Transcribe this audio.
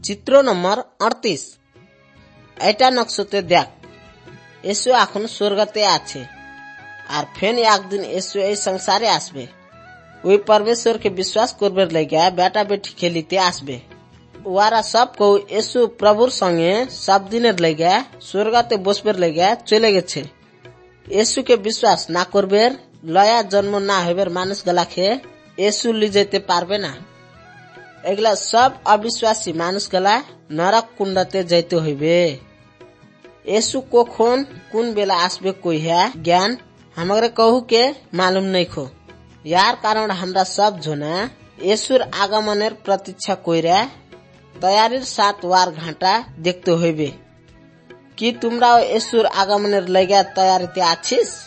চিত্র নম্বর 38। এটা নকশতে দেখ, यीशु এখন স্বর্গতে আছে আর ফেন একদিন यीशु এই সংসারে আসবে। ওই परमेश्वरকে বিশ্বাস করবার লাগা বেটা বেটি খেলিতে আসবে। ওরা সব কেউ यीशु প্রভুর সঙ্গে সব দিনের লাগা স্বর্গতে বসবার লাগা চলে গেছে। यीशुকে বিশ্বাস না করবার লয়া জন্ম না হইবার মানুষ গলাকে यीशु লি যেতে পারবে না। এগুলা সব অবিশ্বাসী মানুষ গলা নরক কুণ্ডতে যাইতে হইবে। यीशु কখন কোন বেলা আসবে কইয়া জ্ঞান हमारे कहू के मालूम नहीं खो। यार कारण हमरा सब जोना यीशुर आगमनेर प्रतीक्षा कइरा तैयारीर साथ वार घाटा देखते हইবে। कि তোমরাও यीशुर आगमनेर লাগা तैयारीते आछिस?